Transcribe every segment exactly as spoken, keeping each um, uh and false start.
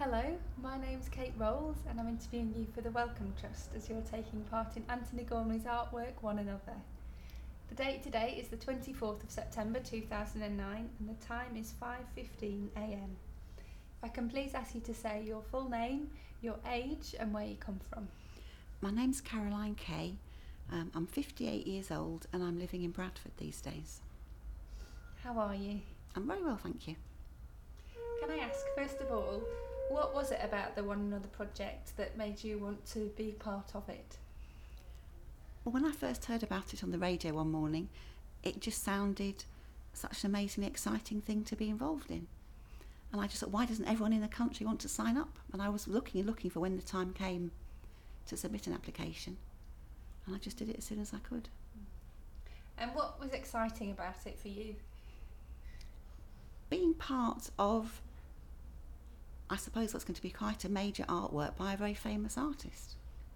Hello, my name's Kate Rolls and I'm interviewing you for the Wellcome Trust as you're taking part in Anthony Gormley's artwork One Another. The date today is the twenty-fourth of September two thousand nine and the time is five fifteen a m. If I can please ask you to say your full name, your age and where you come from. My name's Caroline Kay. Um, I'm fifty-eight years old and I'm living in Bradford these days. How are you? I'm very well, thank you. Can I ask, first of all, what was it about the One Another project that made you want to be part of it? Well, when I first heard about it on the radio one morning, it just sounded such an amazingly exciting thing to be involved in. And I just thought, why doesn't everyone in the country want to sign up? And I was looking and looking for when the time came to submit an application. And I just did it as soon as I could. And what was exciting about it for you? Being part of, I suppose, what's going to be quite a major artwork by a very famous artist.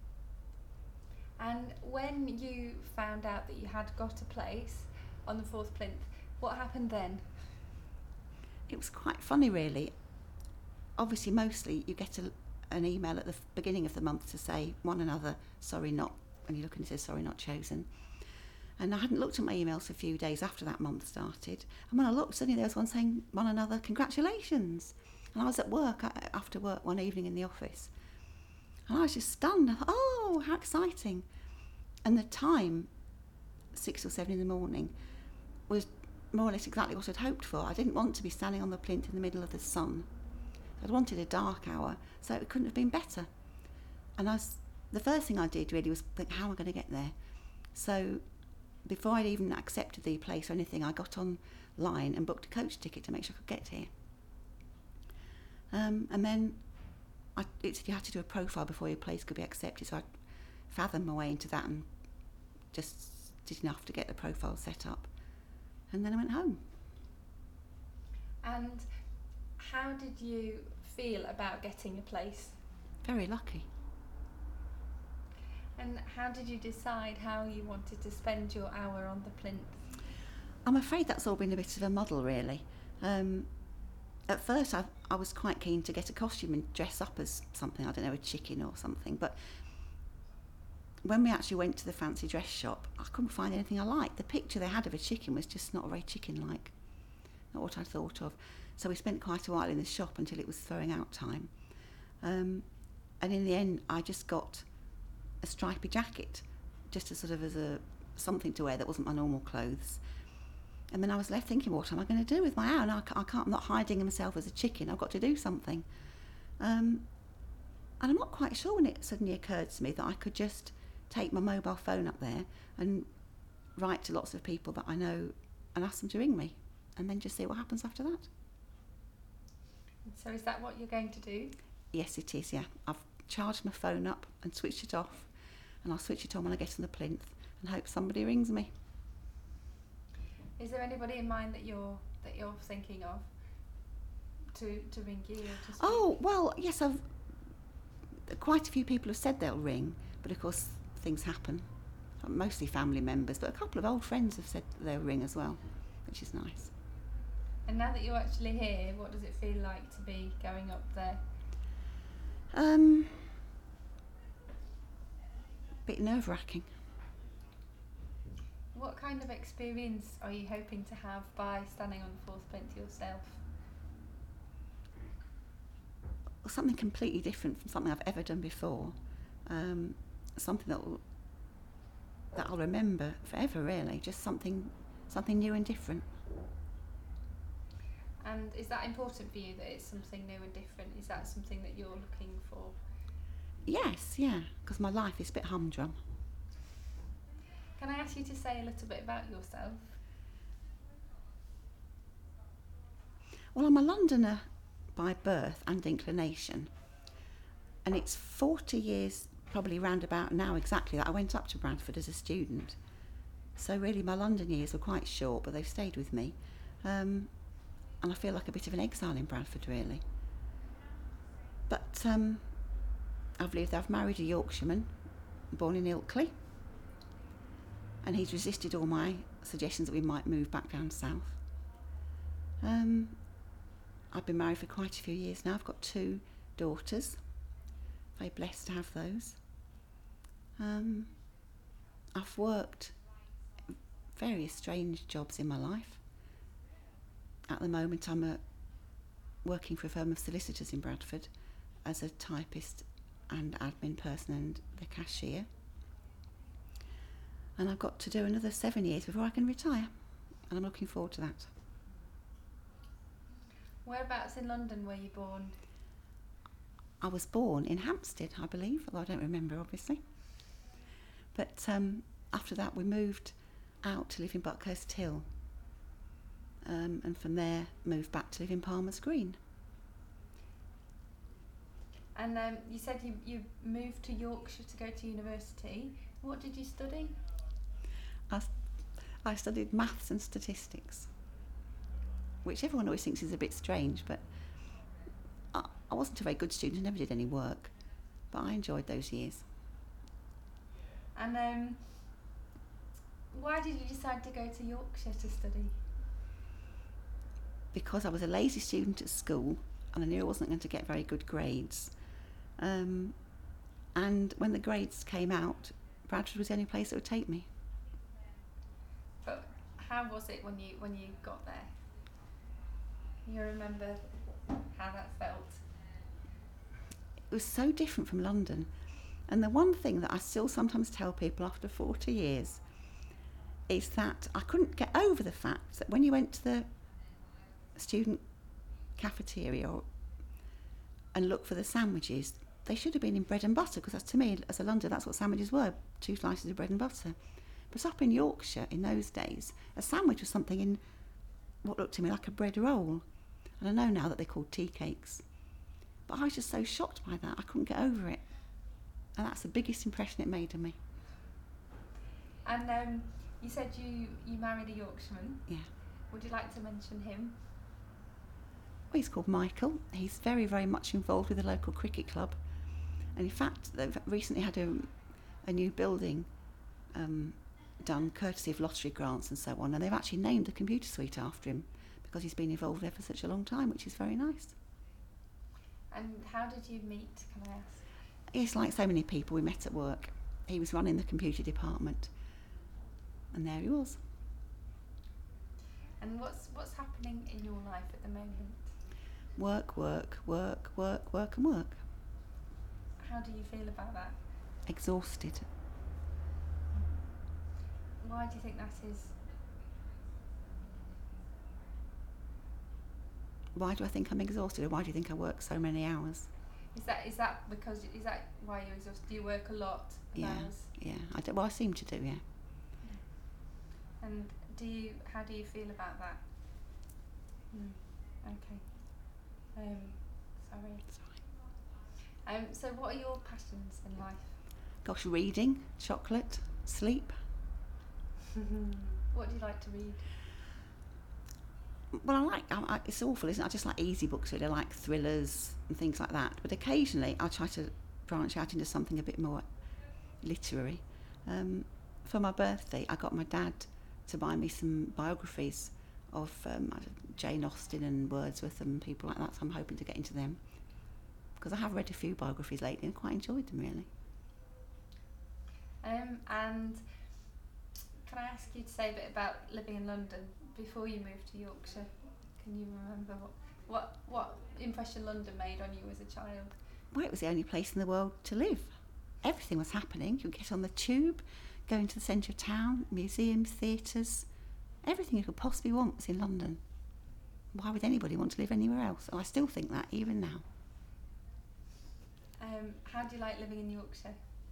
And when you found out that you had got a place on the fourth plinth, what happened then? It was quite funny, really. Obviously, mostly you get a, an email at the beginning of the month to say, One Another, sorry not, and you look and it says, sorry not chosen. And I hadn't looked at my emails for a few days after that month started. And when I looked, suddenly there was one saying, One Another, congratulations. And I was at work, after work one evening in the office. And I was just stunned. I thought, oh, how exciting. And the time, six or seven in the morning, was more or less exactly what I'd hoped for. I didn't want to be standing on the plinth in the middle of the sun. I'd wanted a dark hour, so it couldn't have been better. And I was, the first thing I did really was think, how am I going to get there? So before I'd even accepted the place or anything, I got online and booked a coach ticket to make sure I could get here. Um, and then I, it said you had to do a profile before your place could be accepted, so I fathomed my way into that and just did enough to get the profile set up. And then I went home. And how did you feel about getting a place? Very lucky. And how did you decide how you wanted to spend your hour on the plinth? I'm afraid that's all been a bit of a muddle, really. Um, at first I, I was quite keen to get a costume and dress up as something, I don't know, a chicken or something, but when we actually went to the fancy dress shop, I couldn't find anything I liked. The picture they had of a chicken was just not very chicken-like, not what I thought of. So we spent quite a while in the shop until it was throwing out time. Um, and in the end, I just got a stripy jacket, just as sort of as a something to wear that wasn't my normal clothes. And then I was left thinking, what am I going to do with my own? I can't, I can't, I'm not hiding myself as a chicken. I've got to do something. Um, and I'm not quite sure when it suddenly occurred to me that I could just take my mobile phone up there and write to lots of people that I know and ask them to ring me, and then just see what happens after that. So is that what you're going to do? Yes, it is, yeah. I've charged my phone up and switched it off, and I'll switch it on when I get on the plinth and hope somebody rings me. Is there anybody in mind that you're that you're thinking of to to ring you? Or to speak? Oh, well, yes, I've quite a few people have said they'll ring, but of course things happen. Mostly family members, but a couple of old friends have said they'll ring as well, which is nice. And now that you're actually here, what does it feel like to be going up there? Um, bit nerve-wracking. What kind of experience are you hoping to have by standing on the fourth plinth yourself? Something completely different from something I've ever done before. Um, something that will, that I'll remember forever, really. Just something, something new and different. And is that important for you, that it's something new and different? Is that something that you're looking for? Yes, yeah, because my life is a bit humdrum. Can I ask you to say a little bit about yourself? Well, I'm a Londoner by birth and inclination, and it's forty years, probably round about now exactly, that I went up to Bradford as a student. So really my London years were quite short, but they've stayed with me. Um, and I feel like a bit of an exile in Bradford, really. But um, I've lived, I've married a Yorkshireman, born in Ilkley, and he's resisted all my suggestions that we might move back down south. Um, I've been married for quite a few years now. I've got two daughters. Very blessed to have those. Um, I've worked various strange jobs in my life. At the moment I'm a, working for a firm of solicitors in Bradford as a typist and admin person and the cashier. And I've got to do another seven years before I can retire, and I'm looking forward to that. Whereabouts in London were you born? I was born in Hampstead, I believe, although I don't remember, obviously. But um, after that we moved out to live in Buckhurst Hill, um, and from there moved back to live in Palmer's Green. And um, you said you, you moved to Yorkshire to go to university. What did you study? I, I studied maths and statistics, which everyone always thinks is a bit strange, but I, I wasn't a very good student, I never did any work, but I enjoyed those years. And um, why did you decide to go to Yorkshire to study? Because I was a lazy student at school and I knew I wasn't going to get very good grades. Um, and when the grades came out, Bradford was the only place that would take me. But how was it when you when you got there? You remember how that felt? It was so different from London. And the one thing that I still sometimes tell people after forty years is that I couldn't get over the fact that when you went to the student cafeteria or, and looked for the sandwiches, they should have been in bread and butter, because to me, as a Londoner, that's what sandwiches were, two slices of bread and butter. But up in Yorkshire in those days, a sandwich was something in what looked to me like a bread roll. And I know now that they're called tea cakes. But I was just so shocked by that, I couldn't get over it. And that's the biggest impression it made on me. And um, you said you, you married a Yorkshireman. Yeah. Would you like to mention him? Well, he's called Michael. He's very, very much involved with the local cricket club. And in fact, they've recently had a, a new building um, done courtesy of lottery grants and so on. And they've actually named the computer suite after him because he's been involved there for such a long time, which is very nice. And how did you meet, can I ask? It's like so many people, we met at work. He was running the computer department. And there he was. And what's what's happening in your life at the moment? Work, work, work, work, work and work. How do you feel about that? Exhausted. Why do you think that is? Why do I think I'm exhausted, or why do you think I work so many hours? Is that is that because is that why you're exhausted? Do you work a lot of Yeah, hours? yeah. I do, well, I seem to do, yeah. And do you? How do you feel about that? Mm. Okay. Um, sorry. Sorry. Um, so what are your passions in life? Gosh, reading, chocolate, sleep. What do you like to read? Well, I like, I, I, it's awful, isn't it? I just like easy books, really. I like thrillers and things like that. But occasionally I try to branch out into something a bit more literary. Um, for my birthday, I got my dad to buy me some biographies of um, Jane Austen and Wordsworth and people like that, so I'm hoping to get into them. Because I have read a few biographies lately and quite enjoyed them, really. Um, and can I ask you to say a bit about living in London before you moved to Yorkshire? Can you remember what, what, what impression London made on you as a child? Well, it was the only place in the world to live. Everything was happening. You could get on the tube, go into the centre of town, museums, theatres. Everything you could possibly want was in London. Why would anybody want to live anywhere else? And I still think that, even now. Um, how do you like living in Yorkshire?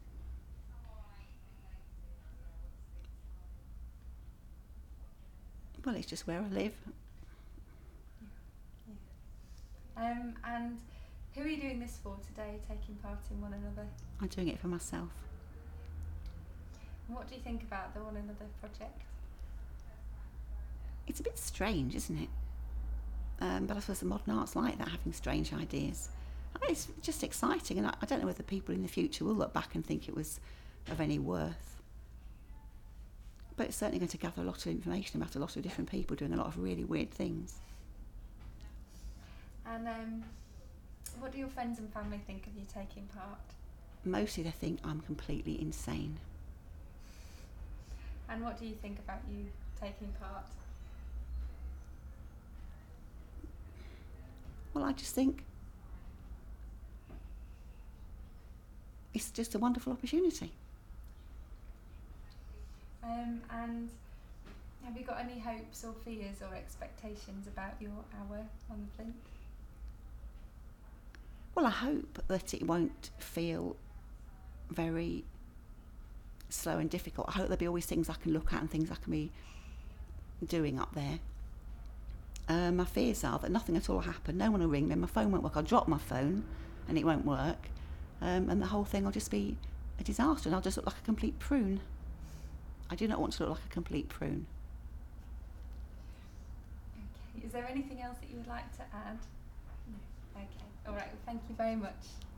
Well, it's just where I live. Yeah. Yeah. Um, and who are you doing this for today, taking part in One Another? I'm doing it for myself. And what do you think about the One Another project? It's a bit strange, isn't it? Um, but I suppose the modern art's like that, having strange ideas. I mean, it's just exciting, and I, I don't know whether people in the future will look back and think it was of any worth. But it's certainly going to gather a lot of information about a lot of different people doing a lot of really weird things. And um, What do your friends and family think of you taking part? Mostly they think I'm completely insane. And what do you think about you taking part? Well, I just think it's just a wonderful opportunity. Um, and have you got any hopes or fears or expectations about your hour on the plinth? Well, I hope that it won't feel very slow and difficult. I hope there'll be always things I can look at and things I can be doing up there. Uh, my fears are that nothing at all will happen. No one will ring me. My phone won't work. I'll drop my phone and it won't work. Um, and the whole thing will just be a disaster and I'll just look like a complete prune. I do not want to look like a complete prune. Okay. Is there anything else that you would like to add? No. Okay. All right. Well, thank you very much.